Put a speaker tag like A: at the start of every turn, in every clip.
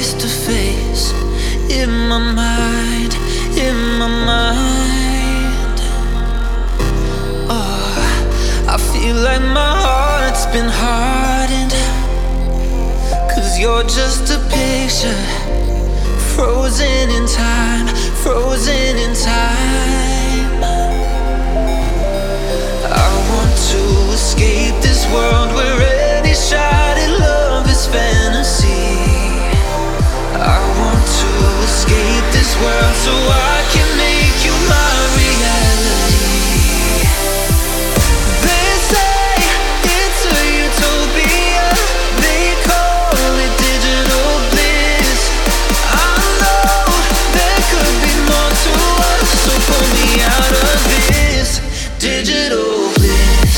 A: face to face. In my mind, in my mind. Oh, I feel like my heart's been hardened, 'cause you're just a picture, frozen in time, frozen in time. I want to escape this world where any shot at love is fantasy. I want to escape this world so I can make you my reality. They say it's a utopia, they call it digital bliss. I know there could be more to us, so pull me out of this digital bliss.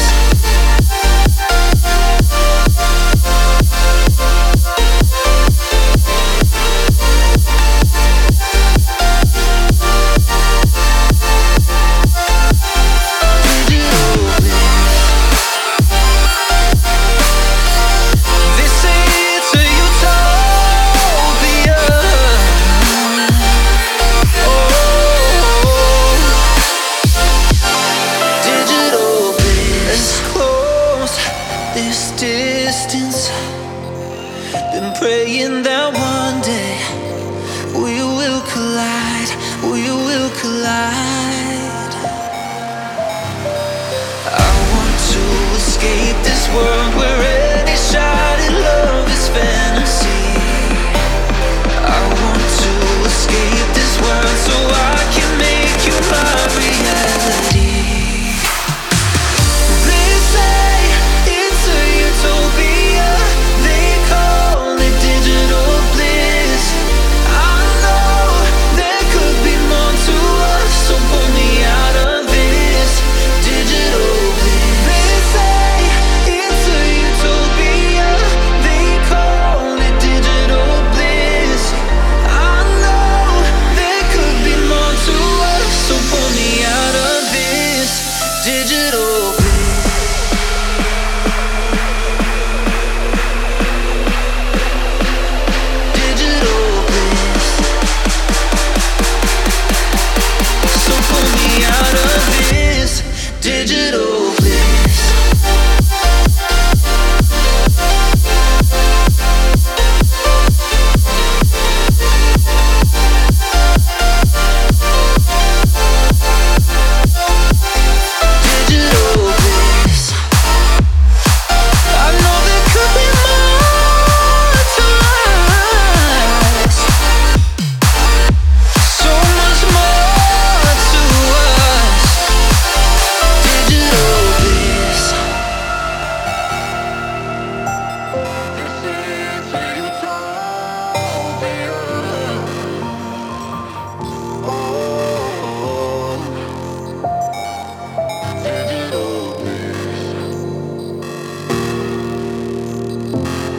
A: This distance, been praying that one day we will collide, we will collide. I want to escape this world where any shot at love is fantasy. I want to escape this world so I can make you my reality. Digital bliss. Digital bliss. So pull me out of this digital bliss.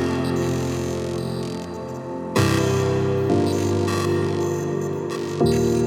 B: You